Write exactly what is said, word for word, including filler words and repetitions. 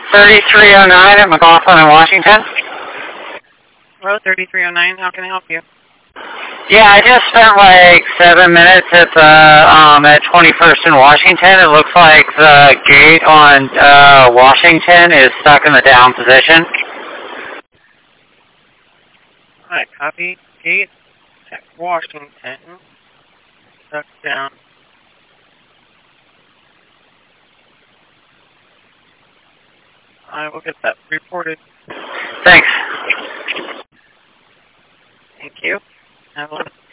thirty-three oh nine at McLaughlin in Washington. Hello, thirty-three oh nine. How can I help you? Yeah, I just spent like seven minutes at the um at twenty-first in Washington. It looks like the gate on uh, Washington is stuck in the down position. Alright, copy. Gate at Washington. Stuck down. I will get that reported. Thanks. Thank you. Have a